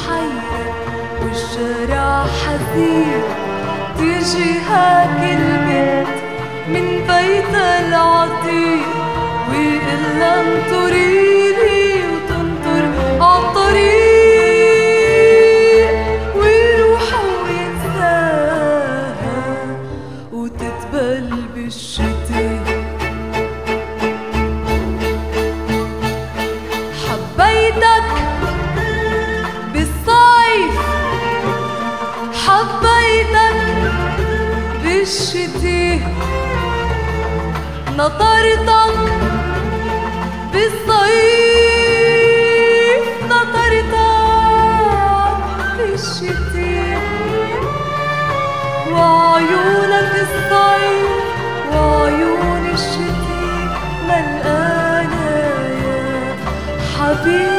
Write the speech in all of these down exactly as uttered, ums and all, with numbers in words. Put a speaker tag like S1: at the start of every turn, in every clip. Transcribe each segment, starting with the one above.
S1: محير والشارع حزين، تيجي هاك البنت من بيتها العتيق ويقلها انطريلي وتنطر عالطريق، ويروح وينساها وتتبل بالشتاء. حبيتك بالصيف، حبيتك بالشتاء، نطرتك بالصيف، نطرتك بالشتاء، وعيونك الصيف وعيون الشتاء ملقانة يا حبيبي.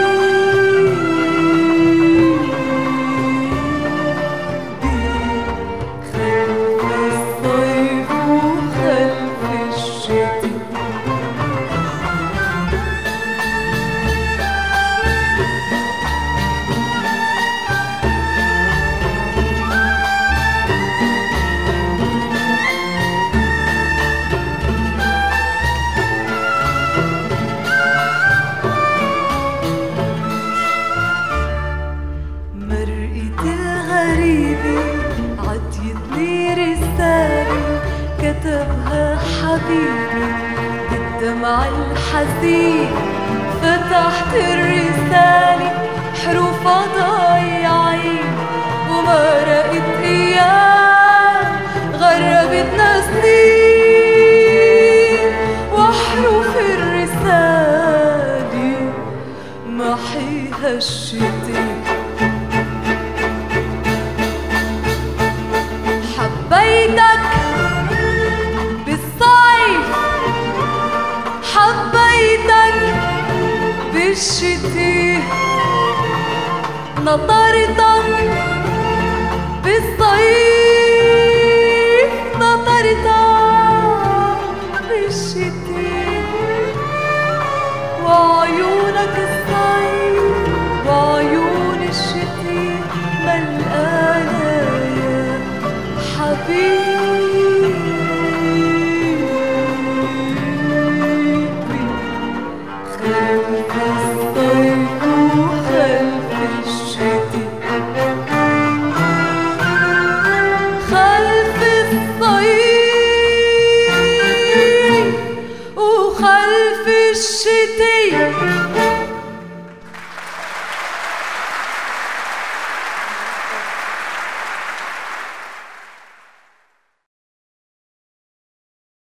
S1: عطيتني رسالة كتبها حبيبي بالدمع الحزين، فتحت الرسالة حروفها ضايعين وما رأيت أيام غربتنا سنين، وحروف الرسالة محيها الشتاء. حبيتك بالصيف، حبيتك بالشتاء، نطرتك بالصيف، نطرتك بالشتاء، وعيونك الصيف وعيون الشتاء ملقانة يا حبيبي. خلف